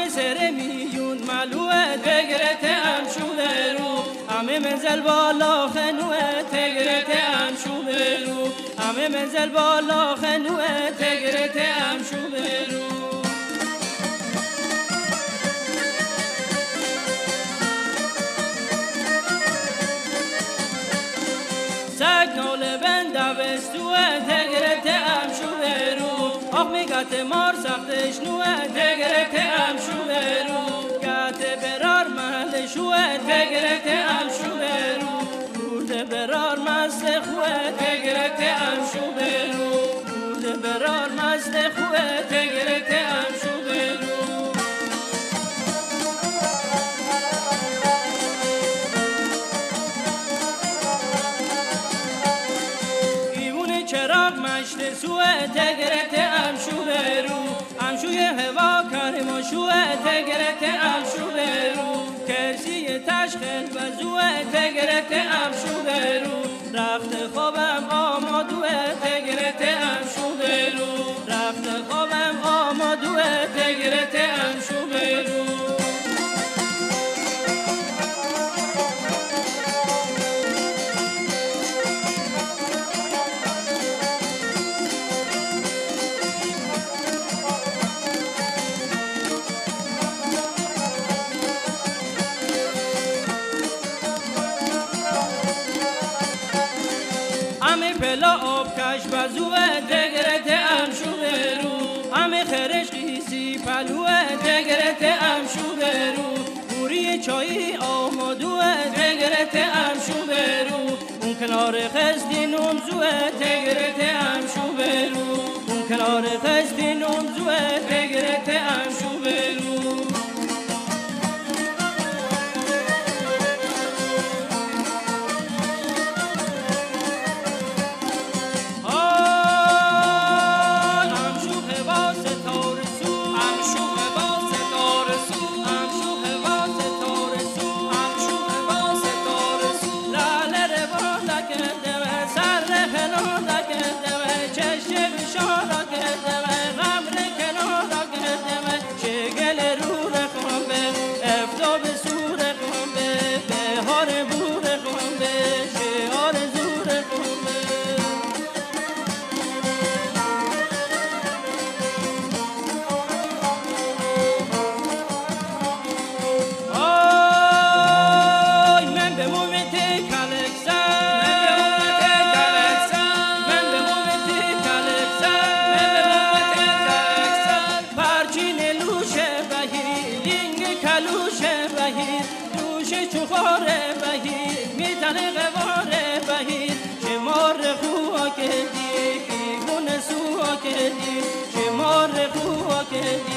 همه سر میون ملوه تگرت امشو برو همه منزل بالا خنوه تگرت امشو برو همه منزل بالا خنوه تگرت امشو برو سگ ناله بند دوستوه تگرت امشو برو آخ میگت مار سختش نوه تگرت امشو برو گت برار محل شوه تگرت امشو برو برده برار مست خوه تگرت امشو برو برده برار مست خوه تگرت امشو برو چراغ مشت سوه تگرت امشو برو امشوی هوا کرم شوه تگرت امشو برو کسی تشخل و زوه تگرت امشو برو رفت خوابم آمادوه تگرت امشو برو رفت خوابم آمادوه تگرت امشو برو همه پلا آب کش بزوه تگرت امشو برو همه خرش قیسی پلوه تگرت امشو برو بوری چایی آمادوه تگرت امشو برو اون کنار خستی نمزوه تگرت امشو برو اون کنار خستی نمزوه تگرت امشو برو چوخاره بهیر میتنه قواره بهیر چه مار خواه کردی گونه سوها کردی چه مار خواه کردی